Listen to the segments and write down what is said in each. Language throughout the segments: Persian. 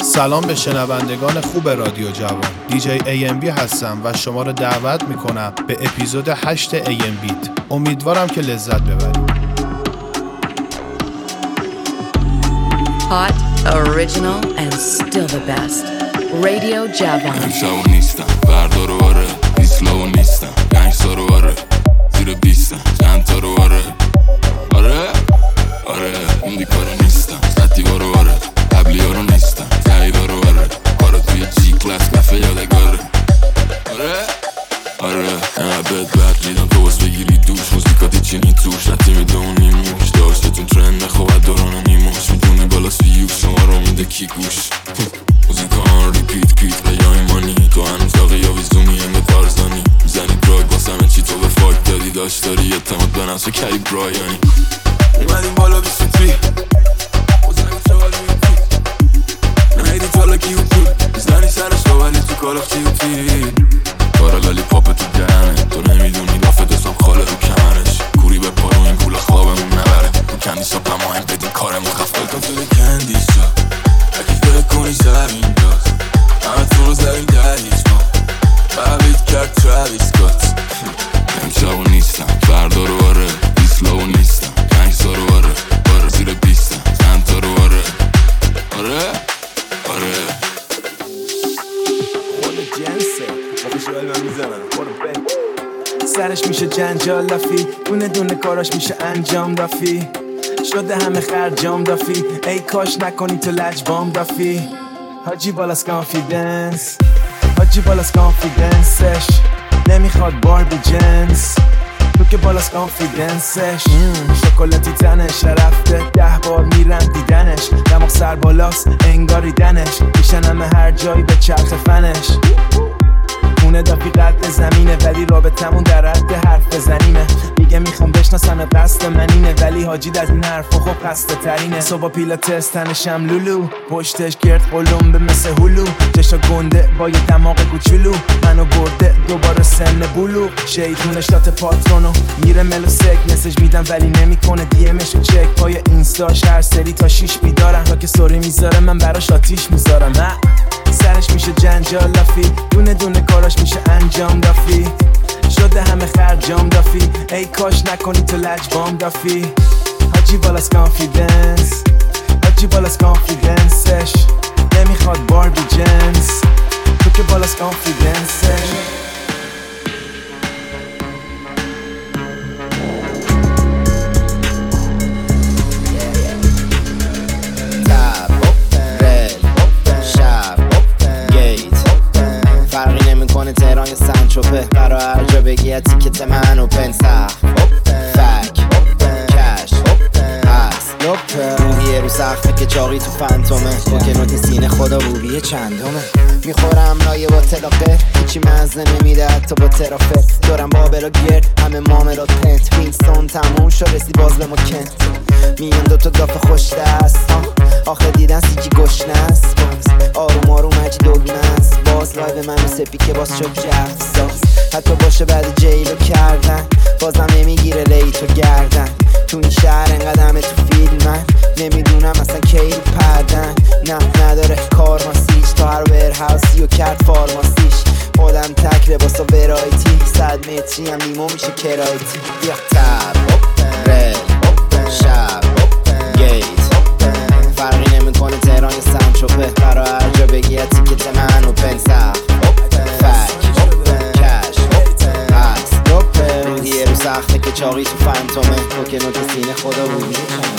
سلام به شنوندگان خوب رادیو جوان. دیجی AMB هستم و شما را دعوت میکنم به اپیزود 8 AM بیت. امیدوارم که لذت ببرید. Hot, original and still the best. رادیو جوان. امشب نیستم بردارو آره دیسلاو نیستم گنگ سارو آره زیر بیستم چند تا رو آره اون دیکارو نیستم ستیوارو آره قبلیارو نیستم تاییدارو آره کارا توی جی کلاس کفه یادگاره آره بد میدم تو باز بگیری دوش موزیکاتی چینی توش نتی میدونی موش داشتتون ترند نخواد دوران نیموش میدونی بالا سیوش شما رو میده کی گوش موزیکا آن ریپیت بیای مانی تو هنوز داغی یا ویزونی انگه تارزانی میزنی دراگ واسمه چی تو به فاک داری داشت داری اعتماد به نفس و کری برایانی اومدیم بالا بیستی بزنیم چوال میوتی نهیدی تالا کیو پول میزنی سرش رو ولی تو کالاف تیوتی کارا لالی پاپ تو دهنه تو نمیدونی دافه دستم خاله رو کمرش کوری به پارو این پول خوابمون نبره رو کندیسا پماهم بدین کارمون خفته کن تو ده کندیسا اکی فکر کنی سر این داز همه تو رو زدیم در هیچ ما بابید کرد تراویس سکات امشبو نیستم فردا رو آره دیسلاو نیستم گنگ سارو آره زیر بیستم چند تا رو آره خود جنسه موقعش رو میزنن سرش میشه جنجال لفی دونه کاراش میشه انجام دافی شده همه خرجام دافی ای کاش نکنی تو لجبام دافی حاجی بالاس کانفیدنسش نمیخواد باربی جنس تو که بالاس کانفیدنسش شکلاتی تنش رفته 10 بار میرم دیدنش دماغ سر بالاست انگاری دنش میشن همه هر جایی به چرخ فنش خونه دافی قد زمینه ولی رابطمون در حد حرف بزنیمه میگه میخوام بشناسم قصد منینه ولی حاجی از این حرفا خب قصد ترینه صبح پیلاتس تنشم لولو پشتش گرد قلم به مثل هلو جشا گنده با یه دماغ کوچولو منو برده دوباره سن بلو شیطون شات پاترونو میره ملو سک مسیج میدم ولی نمیکنه دیمشو چک پای اینستاش هر سری تا 6 بیدارم تا که سوری میذاره من براش آتیش میذارم سرش میشه جنجال لفی دونه کاراش میشه انجام دافی شده همه خرجام دافی ای کاش نکنی تو لجبام دافی حاجی بالاس کانفیدنسش نمیخواد باربی جنس تو که بالاس کانفیدنسش تهران یا سنچوپه قرار هر جا بگی تیکت منو پنسخ فک کش هست روحیه رو سخته که چاقی تو فنتومه با که نوت سینه خدا روحیه چندمه میخورم لایه با تلاقه هیچی مزه نمیده حتی با ترافه دارم بابلا گرد همه ماملات پنت وینستون تموم شد رسی باز به ما کنت میان دوتا دافه خوش دست آخه دیدن سیکی گشنست باز آروم هجی دوگنست باز لایو منو سپی که باز شد جفزاز حتی باشه بعد جیلو کردن بازم نمیگیره لیتو گردن تو این شهر انقدمه تو فیلم من نمیدونم اصلا کی رو پردن نه نداره کار ماسیش تا هر ورهاوسی و کرد فارماسیش خودم تک لباسا ورایتی 100 متری هم نیمو میشه کرایتی بیا تب رل شب گیت فرقی نمیکنه تهران یا سنچوپه قرار هر جا بگی تیکت منو پنسخ فک کش هست روحیه رو سخته که چاقی تو فنتومه تو که نوت سینه خدا روحیه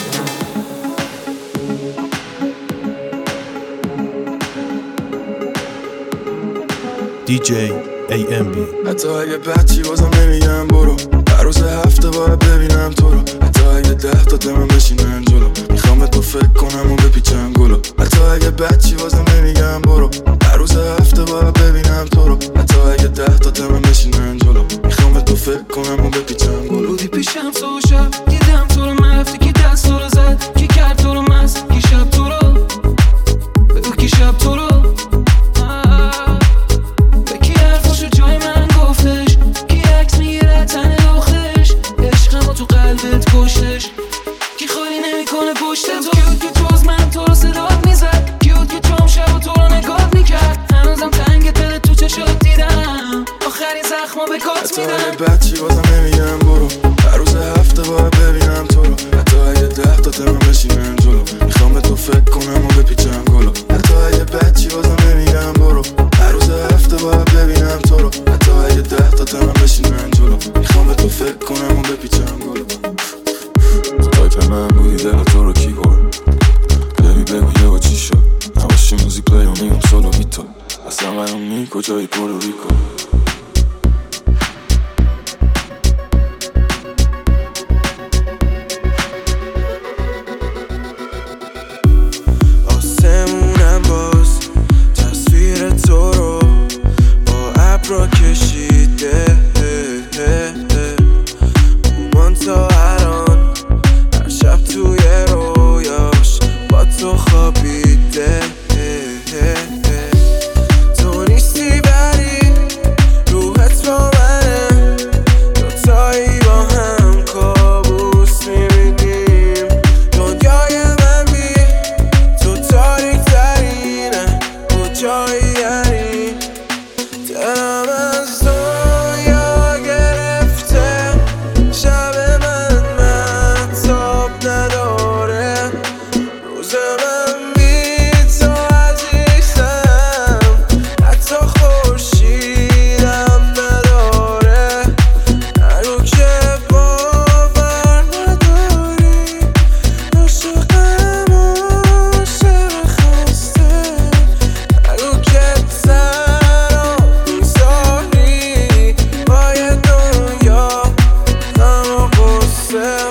دیجی AMB. حتی اگه بچی بازم نمیگم برو هر روز هفته باید ببینم تو رو حتی اگه 10 تا دمم بشینن جلو میخوام به تو فکر کنم و بپیچم گلو حتی اگه بچی بازم نمیگم برو هر روز هفته باید ببینم تو رو حتی اگه 10 تا دمم بشینن جلو میخوام به تو فکر کنم و بپیچم گلو بودی پیشم تو شب دیدم تو رو نرفتی کی دست تو رو زد کی کرد تو رو مست کی شب تو رو بگو کی شب تو رو جای من گفتش کی عکس میگیره تن دخترش عشقمو تو قلبت کشتش کی خالی نمیکنه پشت تو کیوت که تو از من تو رو صدات میزد کیوت که تو هم شب و تو برام کجای پوروریکو آسمونم باز تصویر تو رو با ابرا کشیده اومان تا الان هر شب توی رویاش با تو خوابیده تو نیستی ولی روحت با منه دوتایی با هم کابوس میبینیم دنیای من بی تو تاریک ترینه کجایی یعنی دلم از دنیا گرفته شب من تاب نداره روز من بی تو عزیزم حتی خورشیدم نداره نگو که باور نداری عاشقم عاشق خسته نگو که تنها میذاری با یه دنیا غم و غصه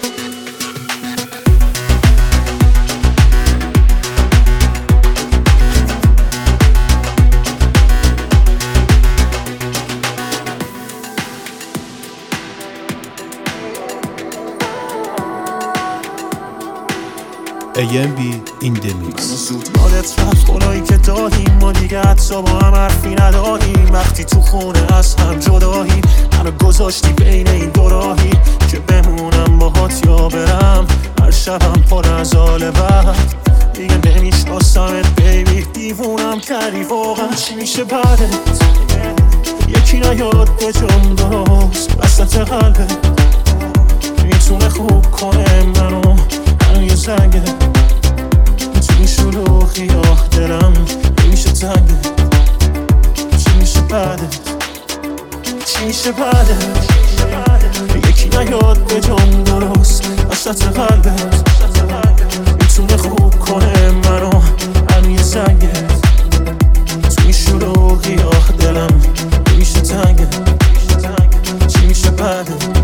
AMB in the mix. زود یادت رفت خدایی که دادیم ما دیگه حتی با هم حرفی نداریم وقتی تو خونه از هم جداییم منو گذاشتی بین این دو راهی که بمونم باهات یا برم هر شبم پر از حال بعد دیگه نمیشناسمت بیبی دیوونم کردی واقعا چی میشه بعدت یکی نیاد به جام درست وسط قلبت میتونه خوب کنه منو یه زنگه توی شلوغی دلم نمیشه تنگه چی میشه بعدت چی میشه بعدت یکی نیاد به جام درست وسط قلبت میتونه خوب کنه منو یه زنگه توی شلوغی دلم نمیشه تنگه چی میشه بعدت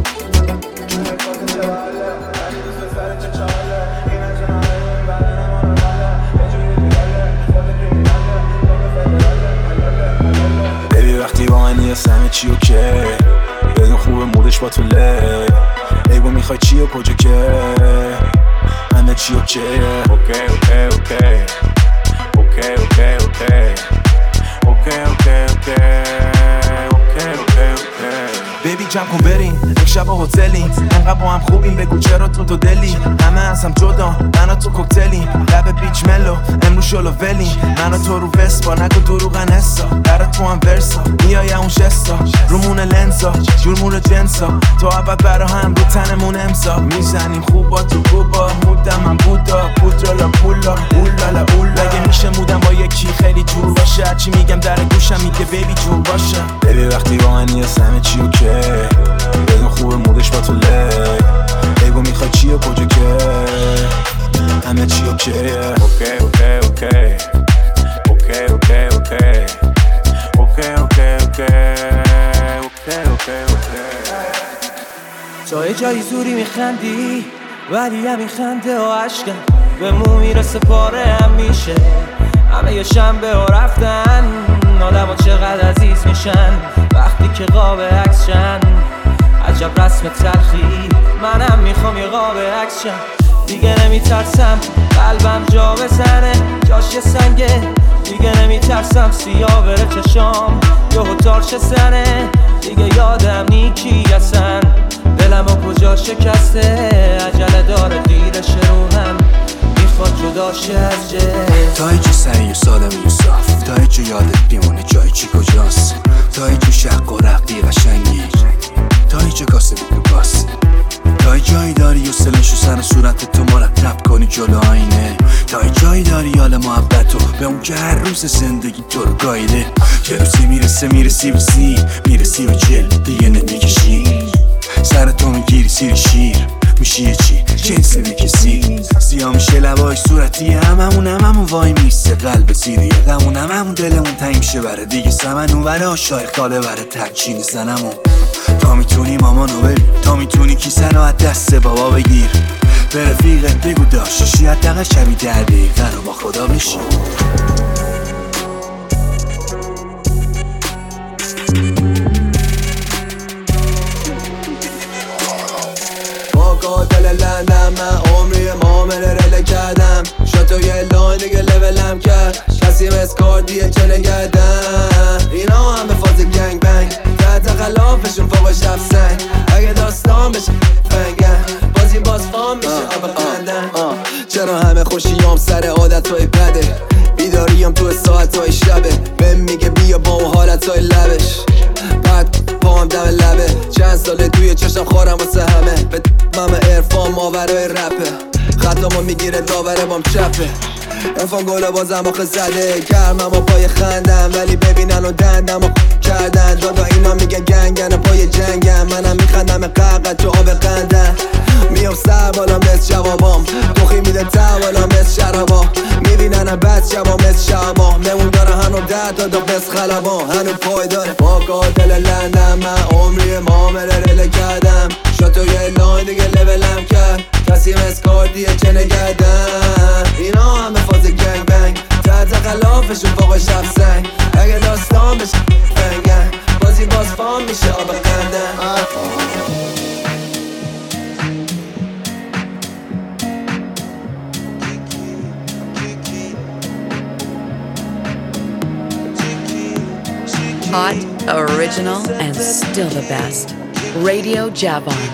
وقتی با من نیست همه چی اوکی بدون خوبه مودش با تو لی ایگو میخوای چی و کجا که همه چی اوکی اوکی اوکی اوکی اوکی اوکی اوکی اوکی بیبی جمع کن بریم یک شب هتلیم انقدر با هم خوبیم بگو چرا تو دلی همه از هم جدا من و تو کوکتلیم لب بیچ ملو امروز شلو ولیم من و تو رو وسپا نگو دروغن حسا در تو هم ورسا میای اون شستا رومون لنزا جورمون جنسا تو اول برا هم رو تنمون امضا میزنیم خوبا تو گوبا مودم من بودا پودرالا پولا اولالا اولا مگه میشه مودم با یکی خیلی جور باشه هرچی میگم در گوشم میگه بیبی جور باشه بیبی وقتی با من نیست همه چی اوکی بدون خوبه مودش با تو لی ایگو میخوای چی و کجا که همه چی اوکی اوکی اوکی اوکی اوکی اوکی اوکی اوکی اوکی تا یه جایی زوری میخندی ولی همین خنده و عشقم به مو میرسه پاره هم میشه همه یه شنبه ها رفتن آدم ها چقدر عزیز میشن وقتی که قاب عکس شن عجب رسم تلخی منم میخوام یه قاب عکس شن دیگه نمیترسم قلبم جا بزنه جاش یه سنگه دیگه نمیترسم سیاه بره چشام یهو تارش زنه دیگه یادم نیکی اصلا دلم و کجا شکسته عجله داره دیرش رو هم میخواد جدا شه از جه تا اینجا سری و سالم یوسف تا اینجا یادت بیمونه جای چی کجاست تا اینجا شق و رقی قشنگی تا اینجا کاسه بود باست تا جایی داری و سلشو سر صورت تو مرتب کنی جلو آینه تا جایی داری حال محبتو به اون که هر روز زندگی تو رو گایده یه روزی میرسی به جل دیگه نمیکشی سر تو میگیری سیر شیر میشی یه چی جنس به کسی سیاه میشه لبای صورتی هممون وای میسته قلب زیری غمون هممون دلمون تنگ میشه بره دیگه سمن اون بره شایخ خاله بره ترچین زنمون تا میتونی مامانو ببین تا میتونی کیسه رو از دست بابا بگیر به رفیقت بگو داشتشی حداقل شبی 10 دقیقه رو با خدا بشی قاتل لندم من عمری معامله رله کردم شاتو یه لاین دیگه لولم کرد کسی مسکاردیه که نگردم اینا هم به فاز گنگ بنگ تحت خلافشون فوقش افسنگ اگه داستان بشه فنگن بازی باز فام میشه آب خندن چرا همه خوشیام سر عادتهای بده بیداریم تو ساعتهای شبه بهم میگه بیا با اون حالتهای لبش بعد پام دم لبه چند ساله توی چشم خورم واسه همه به ممه ارفان ماورای رپه خطامو میگیره داوره بام چپه ارفان گله بازم آخه زده گرمم و پای خندم ولی ببینن و دندم و کردن دادا اینا میگه گنگن پای جنگم منم میخندم قرقت تو آب قندن میام سر بالا مثل جوابام دوخی میده توالا مثل شرابا میبینن بد شما مثل شما ممون داره هنو درد دادا مثل خلبا هنو پای داره با قاتل لندم من عمری معامله رله کردم شاتو یه لاین دیگه لولم کرد کسی مسکاردیه که نگردم اینا همه فاز گنگ بنگ تحت خلافشون فوقش افسنگ اگه داستان بشه فنگن بازی باز فام میشه آب قندن Hot, original, and still the best. Radio Javon.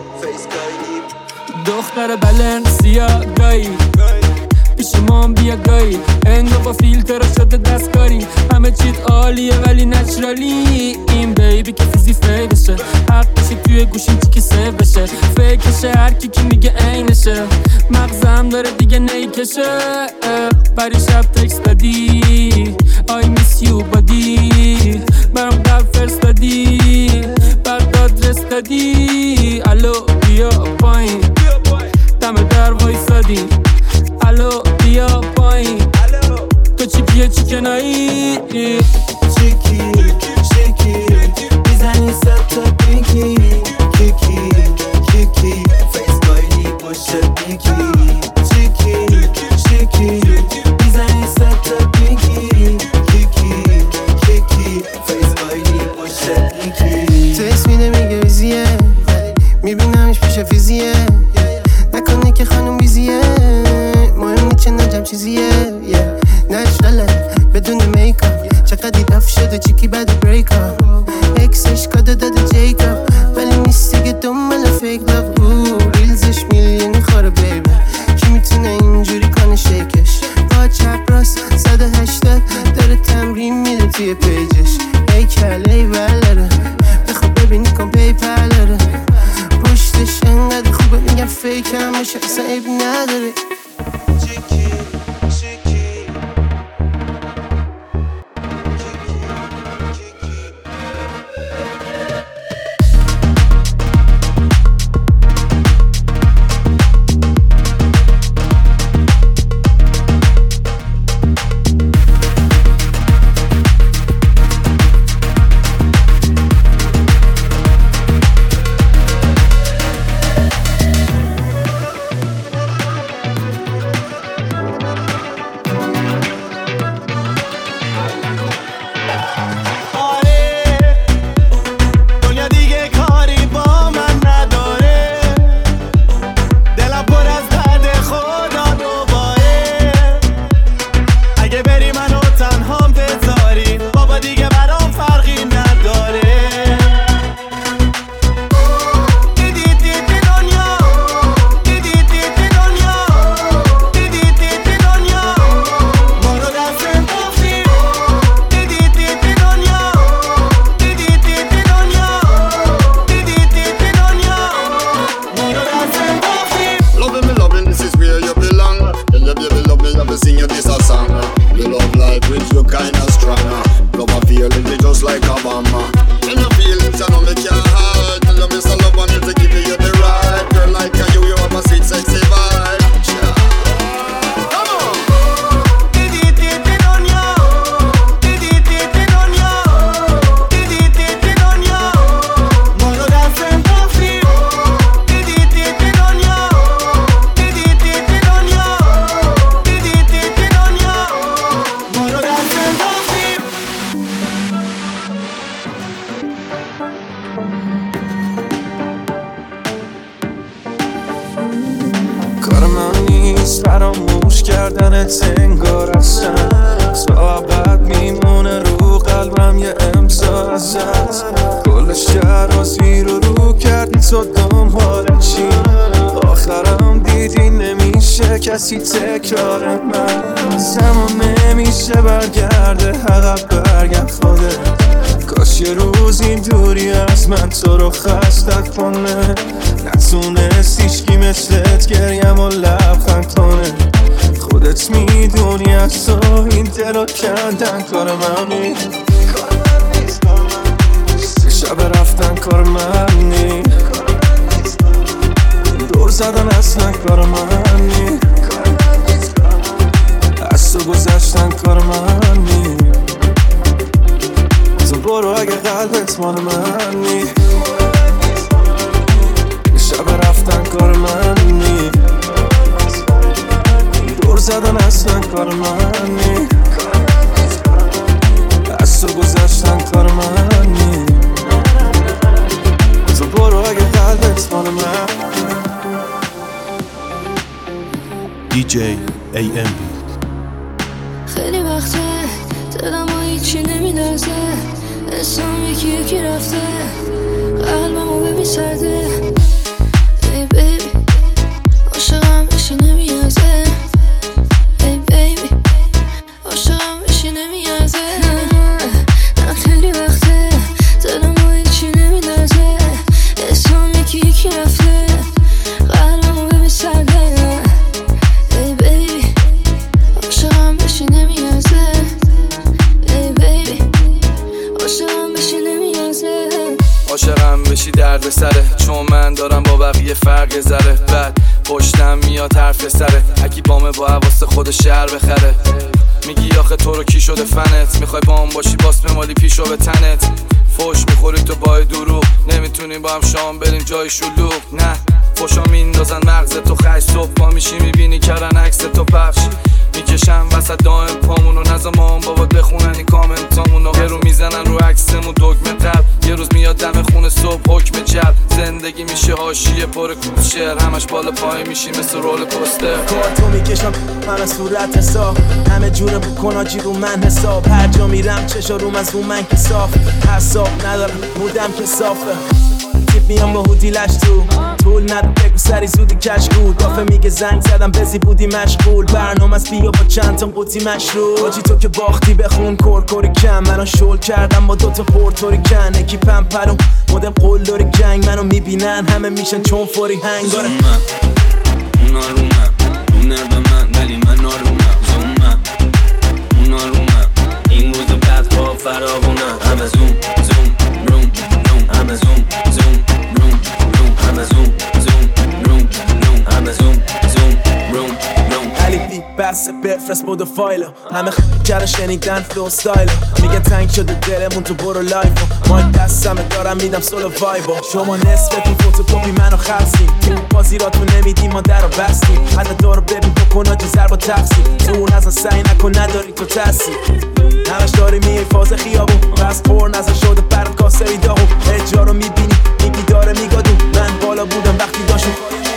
دختر بلنسیا گایی پیش مام بیا گایی انگا با فیلتر شده دستکاری همه چیت عالیه ولی نچرالی این بیبی که فیزی فی بشه حقشی توی گوشیم چی که سیو بشه فیکشه هر کی که میگه اینشه مغزم داره دیگه نیکشه بری شب تکست دادی I miss you buddy برام قلب فرستادی بعد آدرس دادی الو بیا پایین دم در وایسادی الو بیا پایین تو چی کیه چی که نایی چیکی چیکی میزنی ست تا پینکی کیکی کیکی فیس گایدی پشت بیکی چیکی چیکی میزنی ست تا پینکی کیکی کیکی فیس گایدی پشت بیکی تو اسمی نمیگه ویزیه میبینمش پیش فیزیه نکنه که خانم بیزیه مهم نیچه نجم چیزیه نچرله بدون میکاپ چقدر دف شده چیکی بعد بریکاپ اکسش کاده داده جیکاپ ولی نیست دیگه دنبال فیک لاف ریلزش میلیونی خوره بیبه کی میتونه اینجوری کنه شیکش با چپ راست 180 داره تمرین میده توی پیجش ای کله ولره بخواب ببینی کن پیپلره پشتش انقدر خوبه میگم فیک هم باشه اصلا عیب نداره دیدنت انگار اصلا صحبت میمونه رو قلبم یه امضا ازت. کل شهر زیر رو کردی تو دنبال چی؟ آخرم دیدی نمیشه کسی تکرار من. زمان نمیشه برگرده عقب برگرد خودت. کاش یه روز این دوری از من تو رو خستت کنه. نتونست هیچکی مثلت گریم و لبخند کنه. خودت میدونی از تو این دل رو کندن کار من نیست. شب رفتن کار من نیست. دور زدن اصلا کار من نیست. از تو گذشتن کار من نیست. تو برو اگه قلبت مال من نیست. شب رفتن کار من نیست. دور زدن اصلا کار من نیست. از تو گذشتن کار من نیست. تو برو اگه قلبت مال من. DJ AMB. خیلی وقته دلم و هیچی نمیلرزه. اسم یکی یکی رفته قلبمو ببین سرده. ای بیبی عاشقم بشی نمیارزه. ای بیبی عاشقم بشی نمیارزه. نه خیلی وقته دلم و هیچی نمیلرزه. اسم یکی یکی رفته قلبمو ببین سرده. ای بیبی عاشقم بشی نمیارزه. ای بیبی عاشقم بشی نمیارزه. عاشقم بشی درد سره، چون من دارم با بقیه فرق ذره. بعد پشتم میاد حرف سره، اکی بامه با حواست خود شهر بخره. میگی آخه تو رو کی شده فنت، میخوای با هم باشی باس بمالی پیشو به تنت. فوش میخوری تو با دروغ، نمیتونیم با هم شام بریم جای شلوغ. نه فوشا میندازن مغز تو خش، صبح پا میشی میبینی کردن عکس تو پخش. میکشم وسط دائم پامونو، نظامان بابات بخونن این کامنتامونو. یه رو میزنن رو عکسمون دکمه قلب، یه روز میاد دم خونه صبح حکم جلب. زندگی میشه حاشیه پر کوچر، همش بالا پای میشی مثل رول پوستر. کارتو میکشم من از صورت حساب، همه جوره بکن آجی رو من حساب. هر جا میرم چشا روم از رو من که صاف، حساب ندارم بودم که صافه. تیپ میام با هودی لش تو طول ندو بگو سری زودی کشگول. دافه میگه زنگ زدم بزی بودی مشغول. برنامه از بیا با چند تا قوطی مشروب. آجی تو که باختی بخون کورکوری کم، منو شل کردم با دوتا پورتوری کن. اکی پمپرم مدم قلدوری جنگ، منو میبینن همه میشن چون فوری هنگ. داره اونا رومم دونه به من ولی من نارومم. زومم اونا رومم این روز بعد با فراغونم. همه زوم زوم روم روم، همه زوم زوم روم روم، همه زوم زوم روم روم، همه زوم زوم روم روم. علی بی بس بفرست بود و فایلو، همه کره شنیدن فلو ستایلو. میگن تنگ شده دلمون تو برو لایفو، ما دستمه دارم میدم سولو وایبو. شما نصفتون فوتوکوپی منو خلصیم، بازی را تو نمیدیم ما در رو بستیم. حتی دارو ببین بکن آجی ضرب و تقسیم. زون ازن سعی نکن نداری تو تاثیر، همش داری میای فاز خیابون. بس پر نزن شده برد کاسه ایداغو. اجا رو میبینی میگی داره میگادون. من بالا بودم وقتی داشتم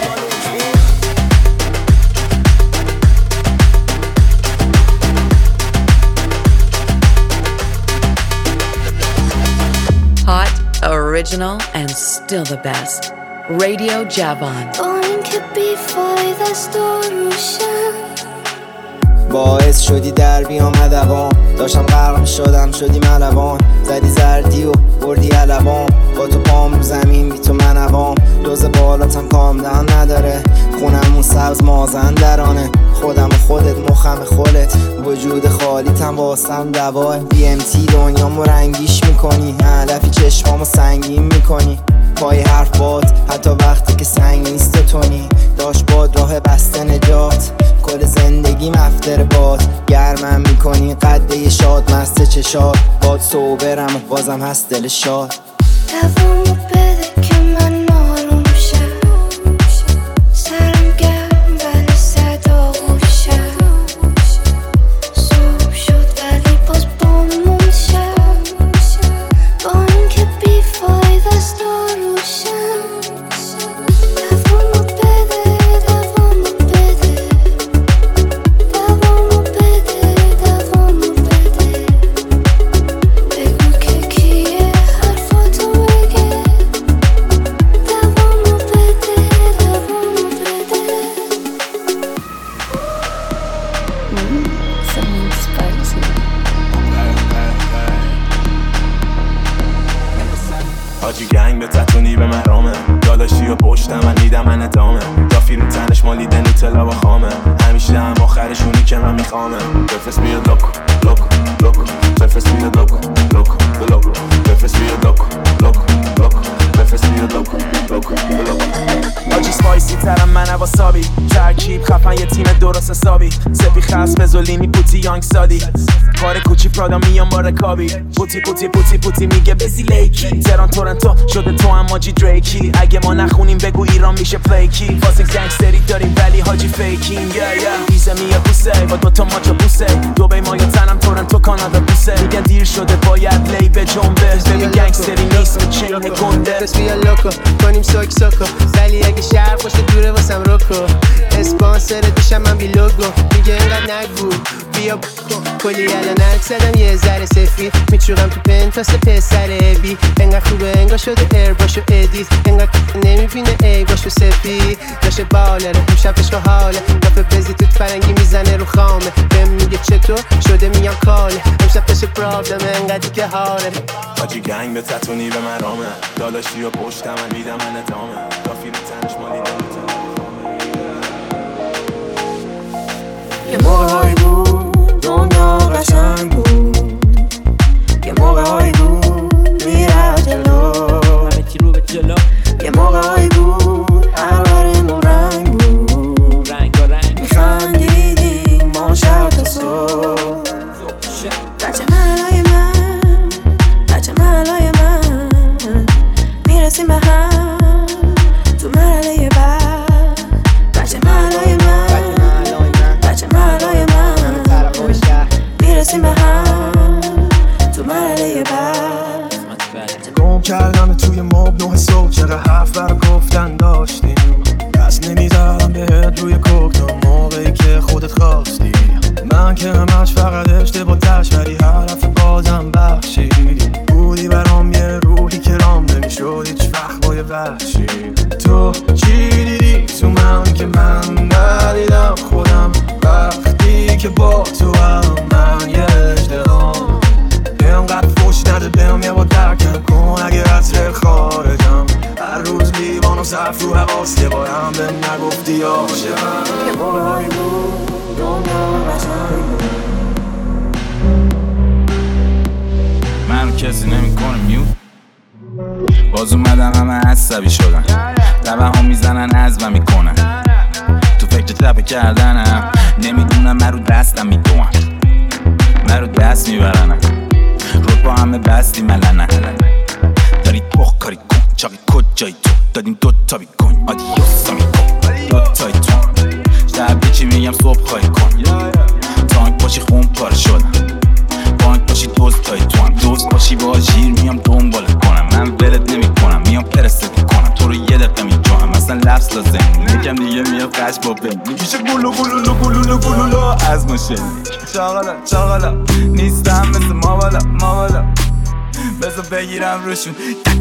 Hot, original, and still the best. Radio Javon. این که بی فایده روشن باعث شدی در بیام ادوان. داشتم غرق میشدم شدی ملوان. زدی زردی و بردی علوام. با تو پام رو زمین بی تو من عوام. دوز بالاتم کامدن نداره، خونمون سبز مازن درانه. خودم و خودت مخم خودت، وجود خالیتم واسم دواه. BMT دنیامو رنگیش میکنی، هدفی چشمامو سنگین میکنی. پای حرف باد حتی وقتی که سنگ نیست تونی. داشت باد راه بسته نجات، کل زندگی مفتر باد. گرمم میکنی قده شاد مست چشاد. باد صوبرم و بازم هست دل شاد. دوامو بده که من آروم شم. سرم گرم ولی صدا شم. صبح شد ولی باز بامون شم. با این که بی فایده است روشن. دوامو بده، دوامو بده، دوامو حاجی گنگ به تتونی به مرامه داداشی و پشتم من میدم من ادامه دافی رو تنش مالیده نوتلا با خامه همیشه هم آخرشونی که من میخوامه بفرست بیا لوکو لوکو لوکو بفرست بیا لوکو لوکو لوکو بفرست بیا لوکو لوکو لوکو بفرست بیا لوکو لوکو لوکو حاجی سپایسی ترم من واسابی ترکیب خفن یه تیم درست حسابی سپی خاص فزولینی پوتی یانگ سادی کار کوچی پرادا میام با رکابی پوتی پوتی پوتی پوتی میگه بزی لیکی تهران تورنتو شده تو هم ماجی دریکی اگه ما نخونیم بگو ایران میشه پلیکی واسه گنگستری داریم ولی حاجی فیکین ویزا میاد بوسه با دوتا ماچو بوسه دبی ما یا تنم تورنتو کانادا بوسه میگن دیر شده باید لی به جنبه ببین گنگستری نیست به چین گنده بس بیا لوکو کنیم سوک سوکو ولی اگه شهر باشه دوره واسم روکو اسپانسر دیشم من بی لوگو میگه اینقدر نگو بیا کلی الان اکسدم یه ذره سفید میچورم تو پنتاس پسر بی انقدر خوبه انگار شده ایر باشو ادیت انقدر نمیبینه ای باشو سفید داشه بالره امشب عشق و حاله دافه بزی تو فرنگی میزنه رو خامه بهم میگه چطور شده میام کاله امشب داشه پرابلمه انقدر که حاله حاجی گنگ به تتونی به مرامه داداشی و پشتم من میدم من ادامه دافی رو تنش مالیده یه موقع‌هایی بود دنیا قشنگ بود یه موقع‌هایی بود میره جلو همه چی رو به جلو یه موقع‌هایی بود اولمون رنگ بود رنگ میخندیدیم ما شب تا صبح بچه محلای من بچه محلای من میرسیم به هم تو مرحله بعد بچه محلای من بچه محلای من میرسیم به هم تو مرحله بعد گم کردم توی ماب 9 صبح چقدر حرف برا گفتن داشتیم دست نمیذارم بهت روی کوکتون موقعی که خودت خواستی من که همش فقط اشتباه داشت ولی حرف بازم بخشیدی بودی برام یه روحی که رام نمیشد هیچ وقت با یه وحشی تو چی دیدی تو من که من ندیدم خودم وقتی که با تو هم من یه اجتهام اینقدر فوش نده بهم یه با درکم کن اگه از رل خارجم هر روز لیوان و صرف رو حواس یه بارم بهم نگفتی عاشقم یه موقع‌هایی بود دنیا قشنگ بود منو کسی نمیکنه میوت باز اومدن همه عصبی شدن دبه ها میزنن عزمم میکنن تو فکر تپه کردنم نمیدونم من رو دستم میدونم من رو دست میبرنم رود با همه بستی ملنه داری پخ کاری کن چاقی کجایی تو دادیم دوتا بیکن آدیوسا میکن دوتای تو شب چی میگم صبح خواهی کن تانک باشی خون پاره شدم بانک باشی دوست تای تو هم دوست باشی با جیر میام دنبالت کنم من ولت نمی کنم میام پرست میکنم تو رو یه دقیقه میجوهم مثلا لفظ لازم یکم دیگه میاد قش با بهم میکشه گلو گلولو گلولو گلولو از ماشین چاقالا چاقالا نیستم مثل ماوالا ماوالا بذار بگیرم روشون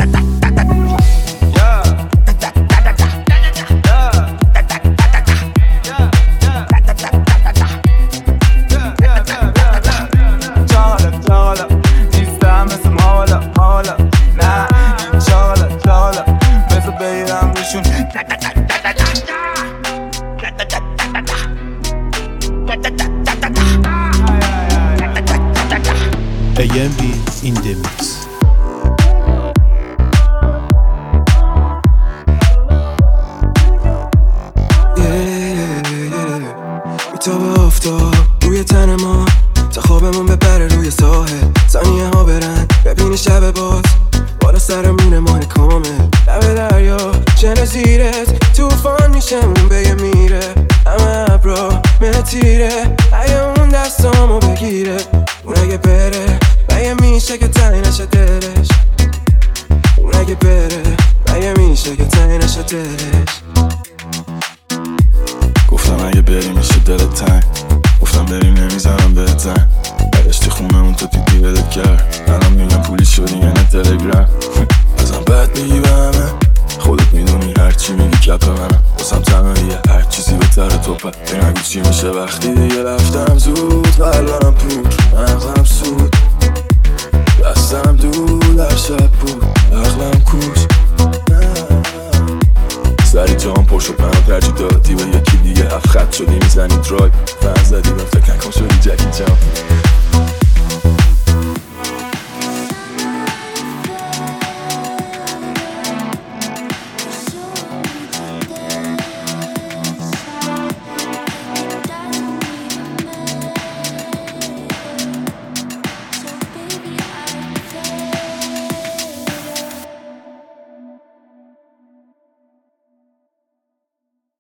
AMB in the mix. بی‌تاب آفتاب روی تن ما تا خوابمون بپره روی ساحل ثانیه ها برن ببینی شب باز بالا سرمونه ماه کامل لب دریا چنه زیرت توفان میشم به یه میره همه ابرا متیره اگه اون دستامو بگیره اون اگه بره اگه میشه که تنگ نشه دلش اون اگه بره اگه میشه که تنگ نشه دلش گفتم اگه بری میشه دلت تنگ گفتم بریم نمیزنم بهت زن برشتی خونه اون تو دیدی بدت کرد الان میگم پولی شدی یه نه تلگرام ازم بد میگی به همه خودت میدونی هرچی میگی کپ منم باسم تنهاییه هر چیزی بهتره توپه به نگو چی میشه وقتی دیگه رفتم زود قلبم پوک مغزم سود دستم دور در شب بود عقلم کو شدی میزنی درایو فن زدی من فکر نکن شدی جکی جان